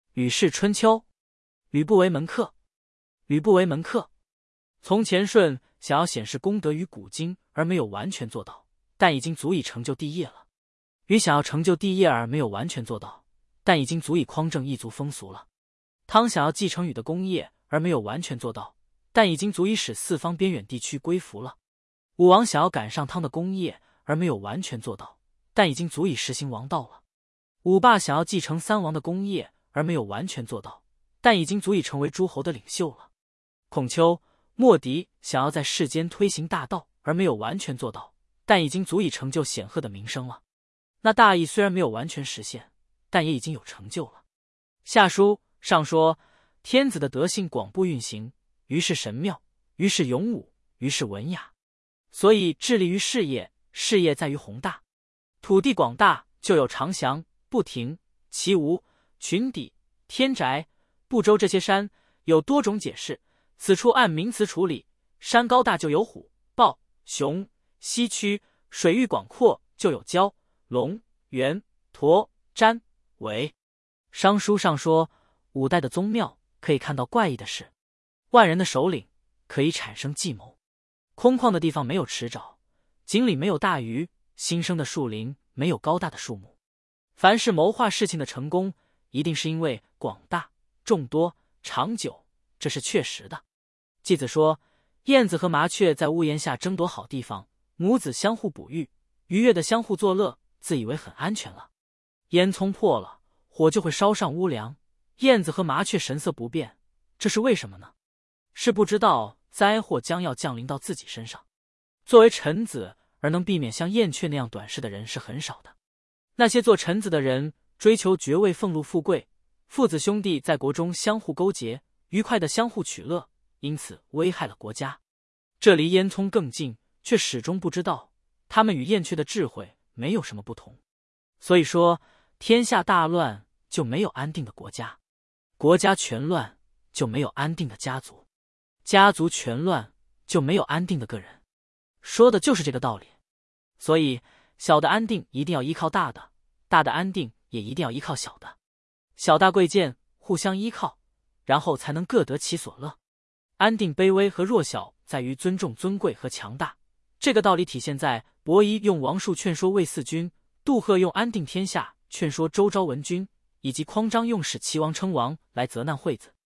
吕氏春秋。吕不韦门客。吕不韦门客。从前舜想要显示功德于古今而没有完全做到，但已经足以成就帝业了。禹想要成就帝业而没有完全做到，但已经足以匡正异族风俗了。汤想要继承禹的功业而没有完全做到，但已经足以使四方边远地区归服了。武王想要赶上汤的功业而没有完全做到，但已经足以实行王道了。武霸想要继承三王的功业而没有完全做到，但已经足以成为诸侯的领袖了。孔丘、莫迪想要在世间推行大道而没有完全做到，但已经足以成就显赫的名声了。那大义虽然没有完全实现，但也已经有成就了。下书上说，天子的德性广布运行，于是神妙，于是勇武，于是文雅。所以致力于事业，事业在于宏大。土地广大，就有长翔、不停、齐吴、群砥、天宅、不周这些山，有多种解释。此处按名词处理，山高大就有虎、豹、熊；溪曲水域广阔就有蛟、龙、猿、驼、瞻、尾。商书上说，五代的宗庙可以看到怪异的事，万人的首领可以产生计谋。空旷的地方没有池沼，井里没有大鱼，新生的树林没有高大的树木。凡是谋划事情的成功，一定是因为广大、众多、长久，这是确实的。季子说，燕子和麻雀在屋檐下争夺好地方，母子相互哺育，愉悦的相互作乐，自以为很安全了。烟囱破了，火就会烧上屋梁，燕子和麻雀神色不变，这是为什么呢？是不知道灾祸将要降临到自己身上。作为臣子而能避免像燕雀那样短视的人是很少的。那些做臣子的人追求爵位俸禄富贵，父子兄弟在国中相互勾结，愉快的相互取乐，因此危害了国家。这离烟囱更近，却始终不知道他们与燕雀的智慧没有什么不同。所以说，天下大乱就没有安定的国家，国家全乱就没有安定的家族，家族全乱就没有安定的个人。说的就是这个道理。所以小的安定一定要依靠大的，大的安定也一定要依靠小的，小大贵贱互相依靠，然后才能各得其所乐。安定卑微和弱小在于尊重尊贵和强大，这个道理体现在伯夷用王术劝说魏四君，杜赫用安定天下劝说周昭文君，以及匡章用使齐王称王来责难惠子。